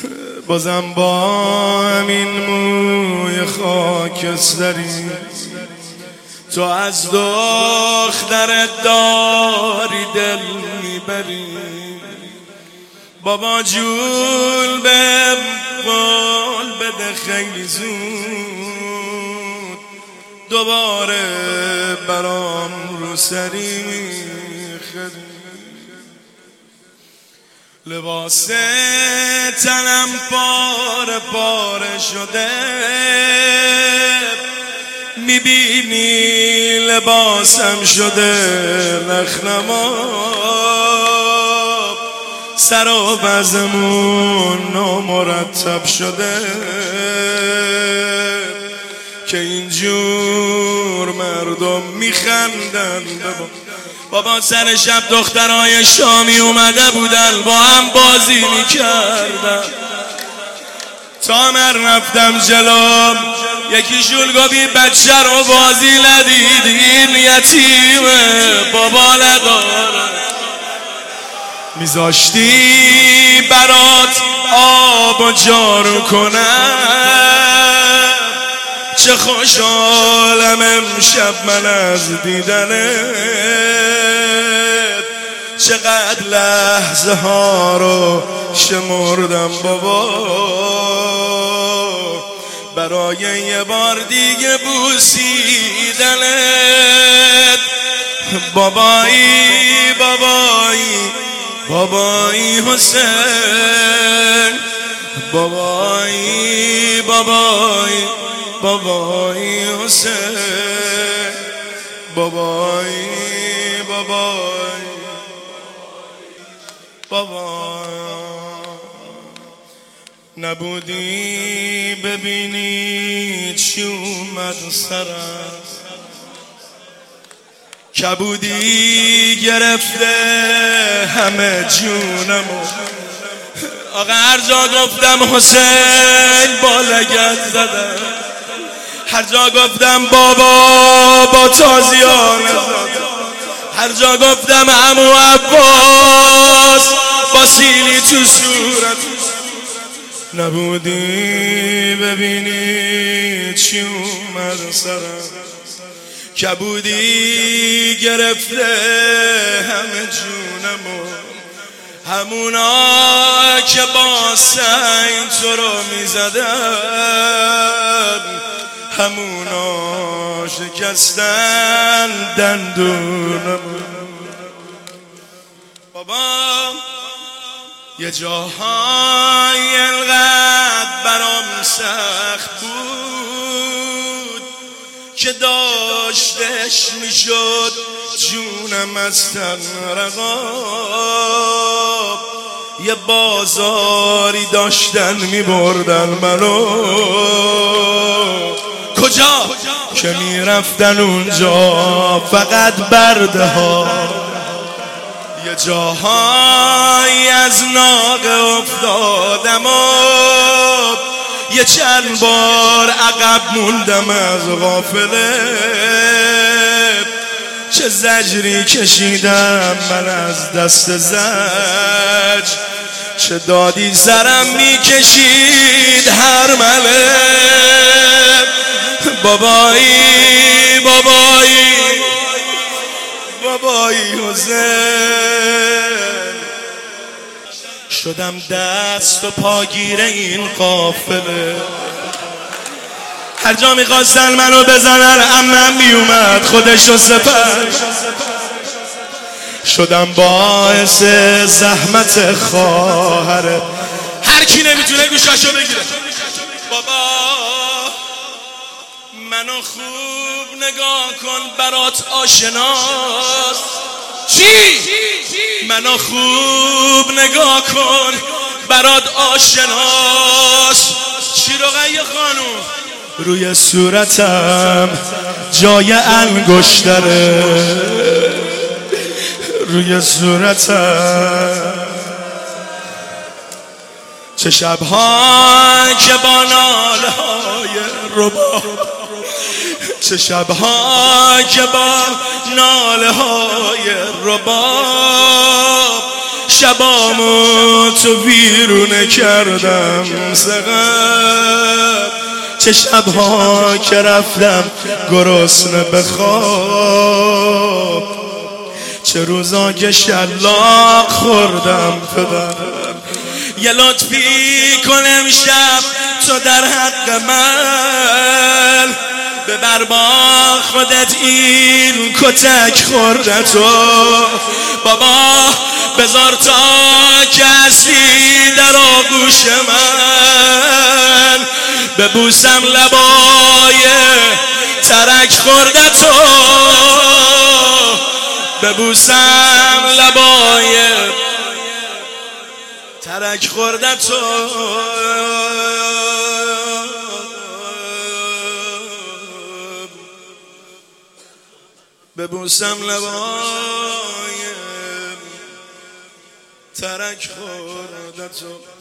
بازم با همین موی خاکستری تو از دخترت داری دل میبری. بابا جون به قول بده خیلی زود دوباره برام رو سری میخری. لباس تنم پاره پاره شده میبینی لباسم شده نخنما. سر و بزمون نامرتب شده که اینجور مردم میخندن. بابا سر شب دخترای شامی اومده بودن با هم بازی میکردن تا من رفتم جلوم یکی شلگابی بچه رو بازی ندید این یتیمه بابا نداره. میذاشتی برات آب و جارو کنم چه خوشحالم امشب من از دیدنت. چقدر لحظه ها رو شمردم بابا برای یه بار دیگه بوسیدنت. بابایی بابایی بابایی حسین بابایی بابایی بابایی حسین بابایی بابایی بابا نبودی ببینی چی اومد سرم کبودی گرفته همه جونمو. آقا هر جا گفتم حسین با لگد زدم هر جا گفتم بابا با تازیانه زدم هر جا گفتم عمو عباس با سیلی تو صورت. نبودی ببینی چی اومد سرم کبودی گرفته همه جونمو. همونا که با سنگ تو رو میزدن همونا شکستن دندونمو. بابا یه جاهای انقدر برام سخت بود که داشتش میشد جونم از تن رقاب. یه بازاری داشتن میبردن منو کجا که میرفتن اونجا فقط برده ها. یه جاهایی از ناقه افتادم و یه چند بار عقب موندم از غافله. چه زجری کشیدم من از دست زج چه دادی سرم میکشید هر مله. بابایی بابایی بابایی حسین شدم دست و پاگیر این قافله. هر جا میخواستن منو بزنن عمم میومد خودشو سپر. شدم باعث زحمت خواهره. هر کی نمیتونه گوشاشو بگیره. بابا منو خوب نگاه کن برات آشناست. چی؟ منو خوب نگاه کن برات آشناست. چی رقیه خانوم؟ روی صورتم جای انگشتره روی صورتم. چه شبها که با ناله‌های رباب چه شبها که با ناله‌های رباب شبامو تو ویرونه کردم سقم، چه شبها که رفتم گرسنه به خواب، چه روزا که شلاق خوردم پدر. یه لطفی کن امشب تو در حق من، ببر با خودت این کتک خوردتو. بابا بذار تا کسی در آغوش من، ببوسم لبای ترک خوردتو، ببوسم لبای ترک خوردتو. ببوسم لبای ترک خوردتو.